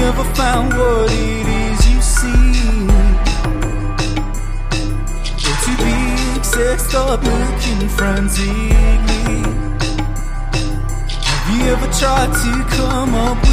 ever found what it is you see? Or to be excessed up looking frantically? Have you ever tried to come up with